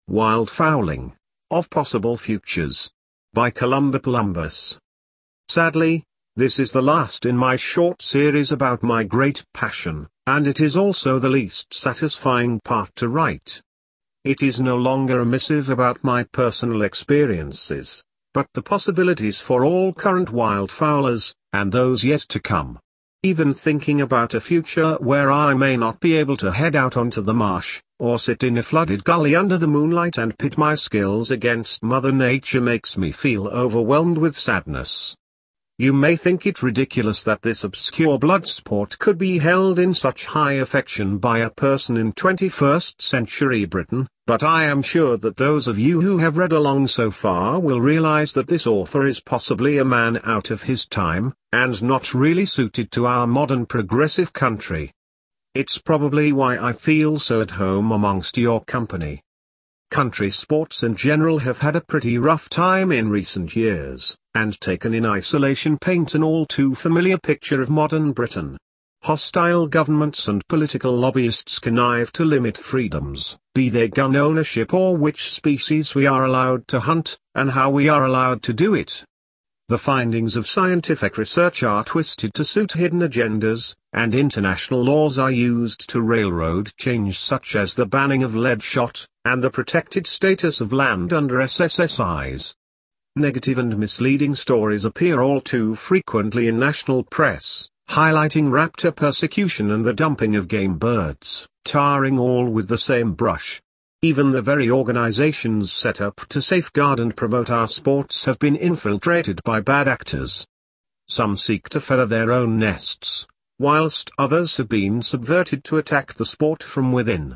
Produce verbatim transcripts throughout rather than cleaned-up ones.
Wildfowling of Possible Futures by Columba Columbus. Sadly, this is the last in my short series about my great passion, and it is also the least satisfying part to write. It is no longer a missive about my personal experiences, but the possibilities for all current wildfowlers, and those yet to come. Even thinking about a future where I may not be able to head out onto the marsh, or sit in a flooded gully under the moonlight and pit my skills against Mother Nature makes me feel overwhelmed with sadness. You may think it ridiculous that this obscure blood sport could be held in such high affection by a person in twenty-first century Britain, but I am sure that those of you who have read along so far will realize that this author is possibly a man out of his time, and not really suited to our modern progressive country. It's probably why I feel so at home amongst your company. Country sports in general have had a pretty rough time in recent years, and taken in isolation paint an all too familiar picture of modern Britain. Hostile governments and political lobbyists connive to limit freedoms, be they gun ownership or which species we are allowed to hunt, and how we are allowed to do it. The findings of scientific research are twisted to suit hidden agendas, and international laws are used to railroad change such as the banning of lead shot, and the protected status of land under S S S Is. Negative and misleading stories appear all too frequently in national press, highlighting raptor persecution and the dumping of game birds, tarring all with the same brush. Even the very organizations set up to safeguard and promote our sports have been infiltrated by bad actors. Some seek to feather their own nests, whilst others have been subverted to attack the sport from within.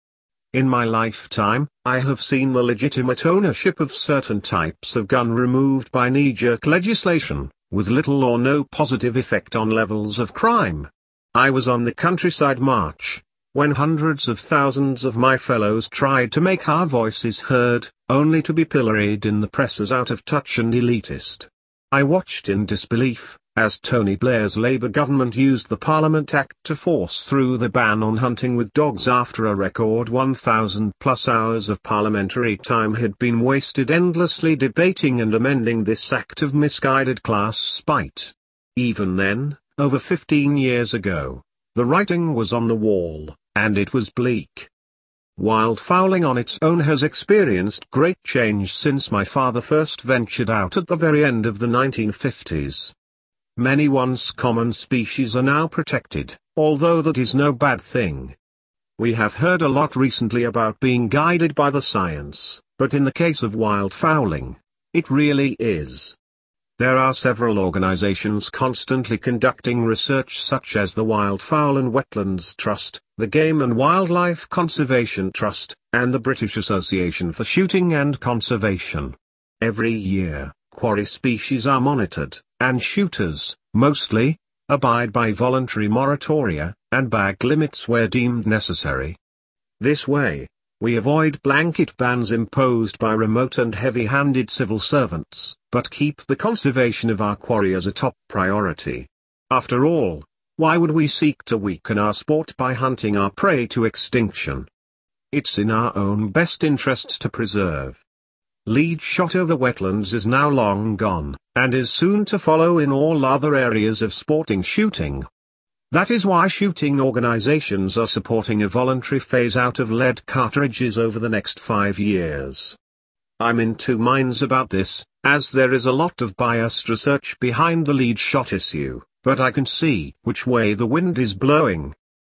In my lifetime, I have seen the legitimate ownership of certain types of gun removed by knee-jerk legislation, with little or no positive effect on levels of crime. I was on the countryside march, when hundreds of thousands of my fellows tried to make our voices heard, only to be pilloried in the press as out of touch and elitist. I watched in disbelief, as Tony Blair's Labour government used the Parliament Act to force through the ban on hunting with dogs after a record one thousand plus hours of parliamentary time had been wasted endlessly debating and amending this act of misguided class spite. Even then, over fifteen years ago, the writing was on the wall, and it was bleak. Wildfowling on its own has experienced great change since my father first ventured out at the very end of the nineteen fifties. Many once common species are now protected, although that is no bad thing. We have heard a lot recently about being guided by the science, but in the case of wildfowling, it really is. There are several organizations constantly conducting research such as the Wildfowl and Wetlands Trust, the Game and Wildlife Conservation Trust, and the British Association for Shooting and Conservation. Every year, quarry species are monitored, and shooters, mostly, abide by voluntary moratoria, and bag limits where deemed necessary. This way, we avoid blanket bans imposed by remote and heavy-handed civil servants, but keep the conservation of our quarry as a top priority. After all, why would we seek to weaken our sport by hunting our prey to extinction? It's in our own best interest to preserve. Lead shot over wetlands is now long gone, and is soon to follow in all other areas of sporting shooting. That is why shooting organizations are supporting a voluntary phase-out of lead cartridges over the next five years. I'm in two minds about this, as there is a lot of biased research behind the lead shot issue, but I can see which way the wind is blowing.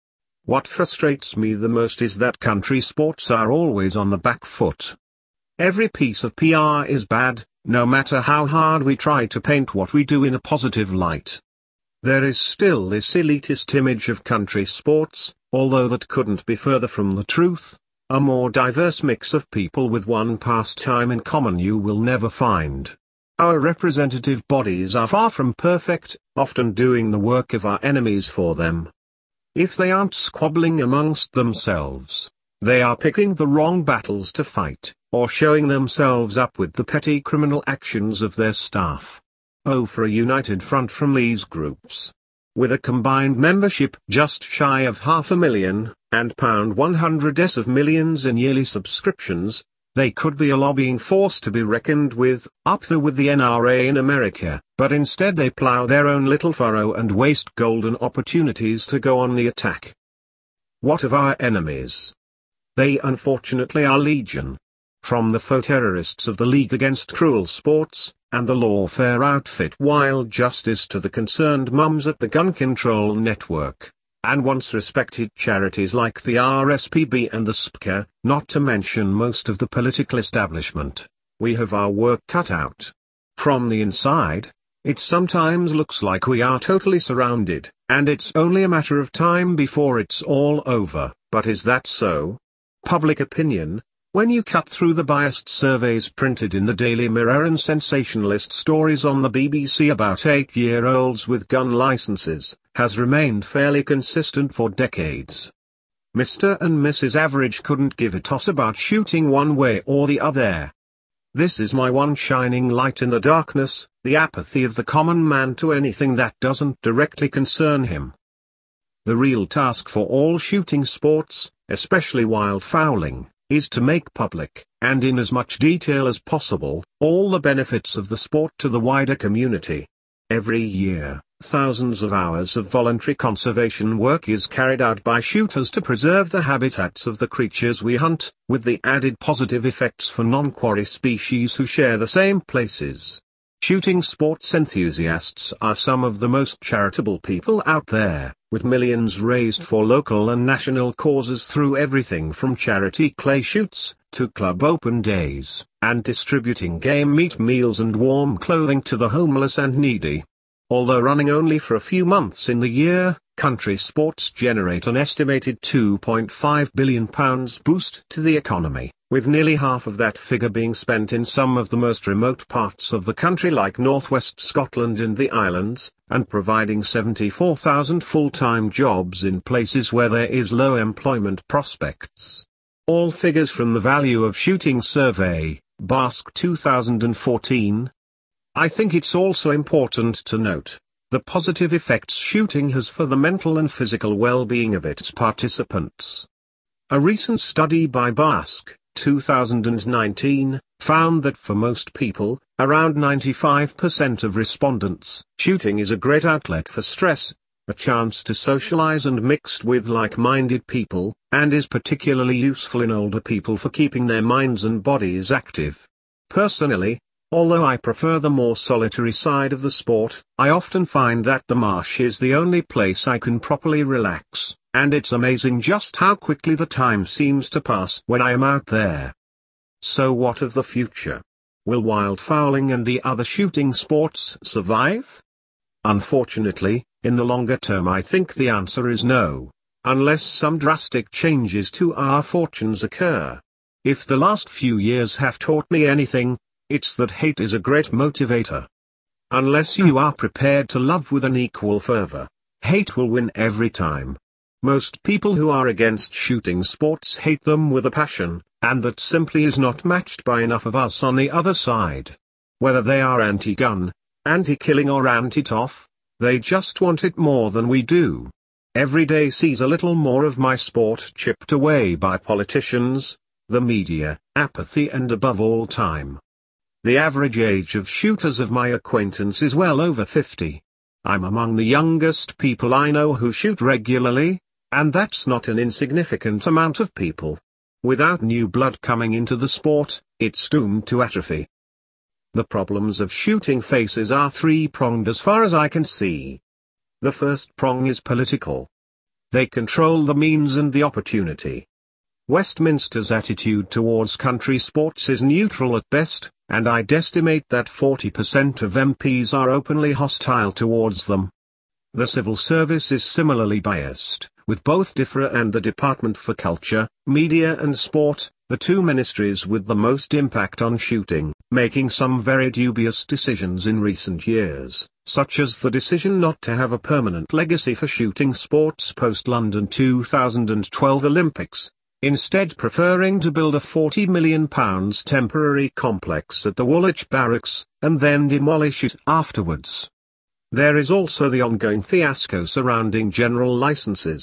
What frustrates me the most is that country sports are always on the back foot. Every piece of P R is bad, no matter how hard we try to paint what we do in a positive light. There is still this elitist image of country sports, although that couldn't be further from the truth. A more diverse mix of people with one pastime in common you will never find. Our representative bodies are far from perfect, often doing the work of our enemies for them. If they aren't squabbling amongst themselves, they are picking the wrong battles to fight, or showing themselves up with the petty criminal actions of their staff. Oh, for a united front from these groups. With a combined membership just shy of half a million, and pound one hundred s of millions in yearly subscriptions, They could be a lobbying force to be reckoned with, up there with the N R A in America, but instead they plow their own little furrow and waste golden opportunities to go on the attack. What of our enemies? They unfortunately are legion. From the faux terrorists of the League Against Cruel Sports, and the lawfare outfit Wild Justice to the concerned mums at the Gun Control Network, and once respected charities like the R S P B and the S P C A, not to mention most of the political establishment. We have our work cut out. From the inside, it sometimes looks like we are totally surrounded, and it's only a matter of time before it's all over. But is that so? Public opinion, when you cut through the biased surveys printed in the Daily Mirror and sensationalist stories on the B B C about eight-year-olds with gun licenses, has remained fairly consistent for decades. Mister and Missus Average couldn't give a toss about shooting one way or the other. This is my one shining light in the darkness, the apathy of the common man to anything that doesn't directly concern him. The real task for all shooting sports, especially wildfowling, is to make public, and in as much detail as possible, all the benefits of the sport to the wider community. Every year, thousands of hours of voluntary conservation work is carried out by shooters to preserve the habitats of the creatures we hunt, with the added positive effects for non-quarry species who share the same places. Shooting sports enthusiasts are some of the most charitable people out there, with millions raised for local and national causes through everything from charity clay shoots, to club open days, and distributing game meat meals and warm clothing to the homeless and needy. Although running only for a few months in the year, country sports generate an estimated two point five billion pounds boost to the economy, with nearly half of that figure being spent in some of the most remote parts of the country like northwest Scotland and the islands, and providing seventy-four thousand full-time jobs in places where there is low employment prospects. All figures from the Value of Shooting Survey, Basque two thousand fourteen. I think it's also important to note the positive effects shooting has for the mental and physical well-being of its participants. A recent study by Basque two thousand nineteen, found that for most people, around ninety-five percent of respondents, shooting is a great outlet for stress, a chance to socialize and mixed with like-minded people, and is particularly useful in older people for keeping their minds and bodies active. Personally, although I prefer the more solitary side of the sport, I often find that the marsh is the only place I can properly relax. And it's amazing just how quickly the time seems to pass when I am out there. So what of the future? Will wildfowling and the other shooting sports survive? Unfortunately, in the longer term I think the answer is no, unless some drastic changes to our fortunes occur. If the last few years have taught me anything, it's that hate is a great motivator. Unless you are prepared to love with an equal fervor, hate will win every time. Most people who are against shooting sports hate them with a passion, and that simply is not matched by enough of us on the other side. Whether they are anti-gun, anti-killing or anti-toff, they just want it more than we do. Every day sees a little more of my sport chipped away by politicians, the media, apathy and above all time. The average age of shooters of my acquaintance is well over fifty. I'm among the youngest people I know who shoot regularly, and that's not an insignificant amount of people. Without new blood coming into the sport, it's doomed to atrophy. The problems of shooting faces are three-pronged as far as I can see. The first prong is political. They control the means and the opportunity. Westminster's attitude towards country sports is neutral at best, and I'd estimate that forty percent of M Ps are openly hostile towards them. The civil service is similarly biased, with both DIFRA and the Department for Culture, Media and Sport, the two ministries with the most impact on shooting, making some very dubious decisions in recent years, such as the decision not to have a permanent legacy for shooting sports post-London two thousand twelve Olympics, instead preferring to build a forty million pounds temporary complex at the Woolwich Barracks, and then demolish it afterwards. There is also the ongoing fiasco surrounding general licenses.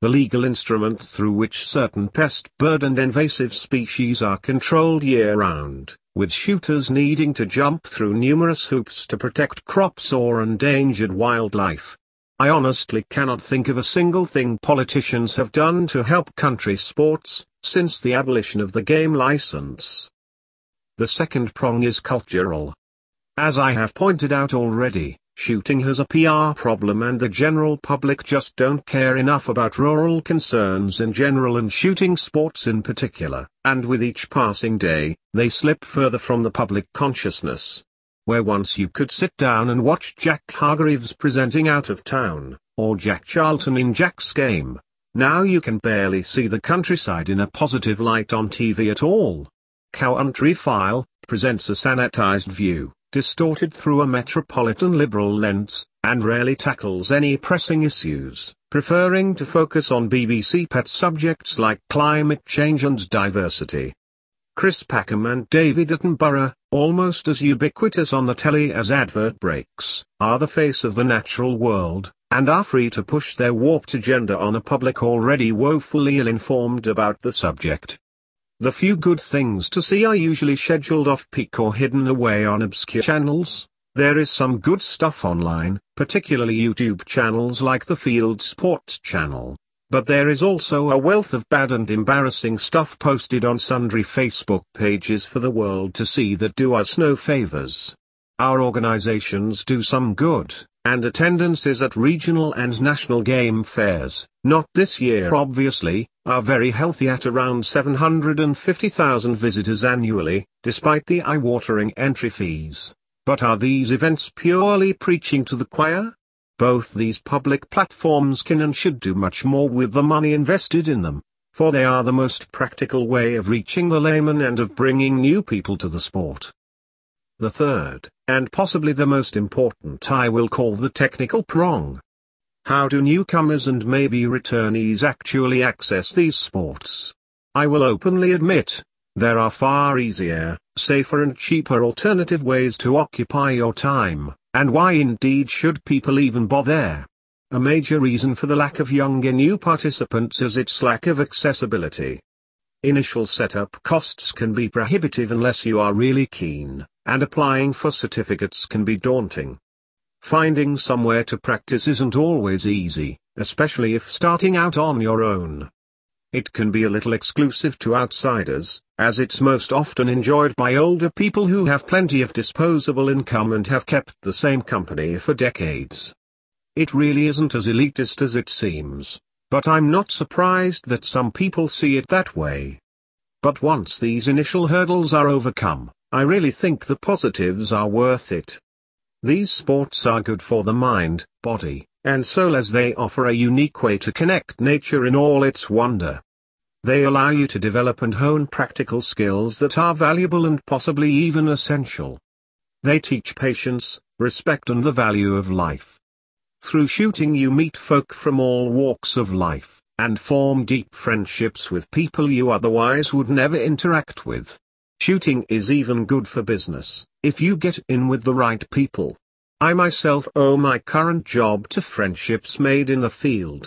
the legal instrument through which certain pest, bird and invasive species are controlled year-round, with shooters needing to jump through numerous hoops to protect crops or endangered wildlife. I honestly cannot think of a single thing politicians have done to help country sports, since the abolition of the game license. The second prong is cultural. As I have pointed out already, shooting has a P R problem and the general public just don't care enough about rural concerns in general and shooting sports in particular, and with each passing day, they slip further from the public consciousness. Where once you could sit down and watch Jack Hargreaves presenting out of town, or Jack Charlton in Jack's Game, now you can barely see the countryside in a positive light on T V at all. Country File presents a sanitized view, distorted through a metropolitan liberal lens, and rarely tackles any pressing issues, preferring to focus on B B C pet subjects like climate change and diversity. Chris Packham and David Attenborough, almost as ubiquitous on the telly as advert breaks, are the face of the natural world, and are free to push their warped agenda on a public already woefully ill-informed about the subject. The few good things to see are usually scheduled off-peak or hidden away on obscure channels. There is some good stuff online, particularly YouTube channels like the Field Sports channel. But there is also a wealth of bad and embarrassing stuff posted on sundry Facebook pages for the world to see that do us no favors. Our organizations do some good, and attendances at regional and national game fairs, not this year obviously, are very healthy at around seven hundred fifty thousand visitors annually, despite the eye-watering entry fees. But are these events purely preaching to the choir? Both these public platforms can and should do much more with the money invested in them, for they are the most practical way of reaching the layman and of bringing new people to the sport. The third, and possibly the most important, I will call the technical prong. How do newcomers and maybe returnees actually access these sports? I will openly admit, there are far easier, safer and cheaper alternative ways to occupy your time. And why indeed should people even bother? A major reason for the lack of younger new participants is its lack of accessibility. Initial setup costs can be prohibitive unless you are really keen, and applying for certificates can be daunting. Finding somewhere to practice isn't always easy, especially if starting out on your own. It can be a little exclusive to outsiders, as it's most often enjoyed by older people who have plenty of disposable income and have kept the same company for decades. It really isn't as elitist as it seems, but I'm not surprised that some people see it that way. But once these initial hurdles are overcome, I really think the positives are worth it. These sports are good for the mind, body, and soul as they offer a unique way to connect nature in all its wonder. They allow you to develop and hone practical skills that are valuable and possibly even essential. They teach patience, respect and the value of life. Through shooting you meet folk from all walks of life, and form deep friendships with people you otherwise would never interact with. Shooting is even good for business, if you get in with the right people. I myself owe my current job to friendships made in the field.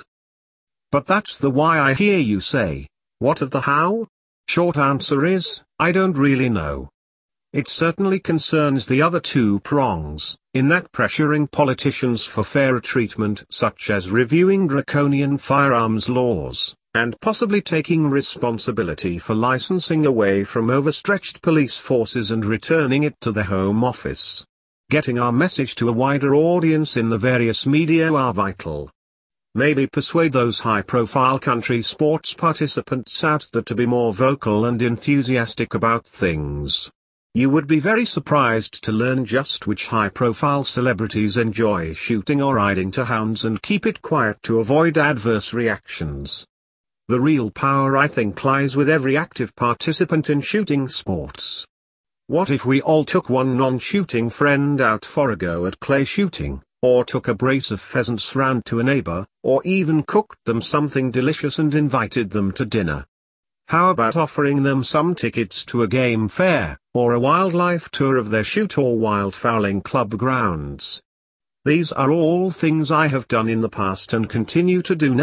But that's the why, I hear you say. What of the how? Short answer is, I don't really know. It certainly concerns the other two prongs, in that pressuring politicians for fairer treatment such as reviewing draconian firearms laws, and possibly taking responsibility for licensing away from overstretched police forces and returning it to the Home Office. Getting our message to a wider audience in the various media are vital. Maybe persuade those high-profile country sports participants out there to be more vocal and enthusiastic about things. You would be very surprised to learn just which high-profile celebrities enjoy shooting or riding to hounds and keep it quiet to avoid adverse reactions. The real power, I think, lies with every active participant in shooting sports. What if we all took one non-shooting friend out for a go at clay shooting, or took a brace of pheasants round to a neighbor, or even cooked them something delicious and invited them to dinner? How about offering them some tickets to a game fair, or a wildlife tour of their shoot or wildfowling club grounds? These are all things I have done in the past and continue to do now,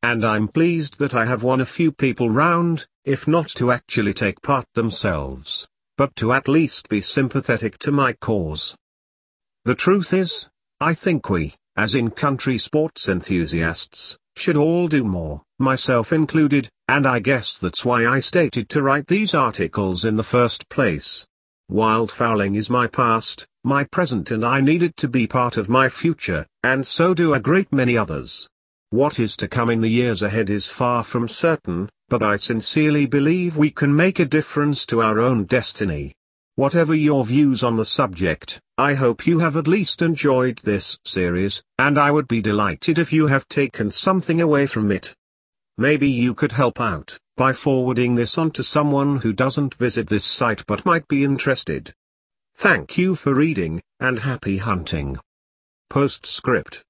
and I'm pleased that I have won a few people round, if not to actually take part themselves, but to at least be sympathetic to my cause. The truth is, I think we, as in country sports enthusiasts, should all do more, myself included, and I guess that's why I stated to write these articles in the first place. Wildfowling is my past, my present, and I need it to be part of my future, and so do a great many others. What is to come in the years ahead is far from certain, but I sincerely believe we can make a difference to our own destiny. Whatever your views on the subject, I hope you have at least enjoyed this series, and I would be delighted if you have taken something away from it. Maybe you could help out by forwarding this on to someone who doesn't visit this site but might be interested. Thank you for reading, and happy hunting. Postscript.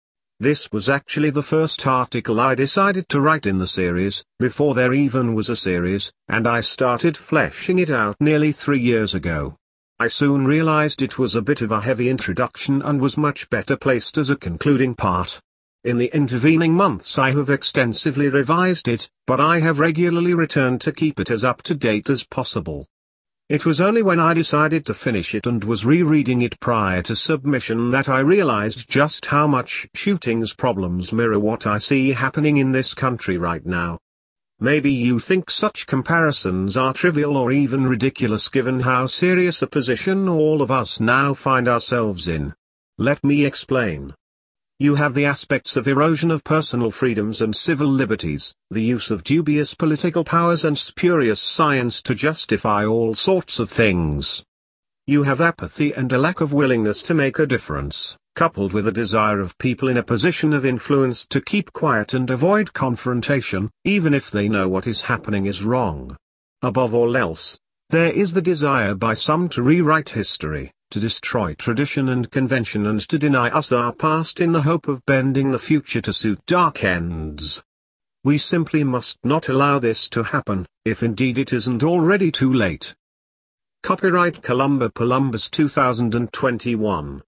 This was actually the first article I decided to write in the series, before there even was a series, and I started fleshing it out nearly three years ago. I soon realized it was a bit of a heavy introduction and was much better placed as a concluding part. In the intervening months I have extensively revised it, but I have regularly returned to keep it as up to date as possible. It was only when I decided to finish it and was rereading it prior to submission that I realized just how much shooting's problems mirror what I see happening in this country right now. Maybe you think such comparisons are trivial or even ridiculous given how serious a position all of us now find ourselves in. Let me explain. You have the aspects of erosion of personal freedoms and civil liberties, the use of dubious political powers and spurious science to justify all sorts of things. You have apathy and a lack of willingness to make a difference, coupled with a desire of people in a position of influence to keep quiet and avoid confrontation, even if they know what is happening is wrong. Above all else, there is the desire by some to rewrite history, to destroy tradition and convention, and to deny us our past in the hope of bending the future to suit dark ends. We simply must not allow this to happen, if indeed it isn't already too late. Copyright Columba Columbus two thousand twenty-one.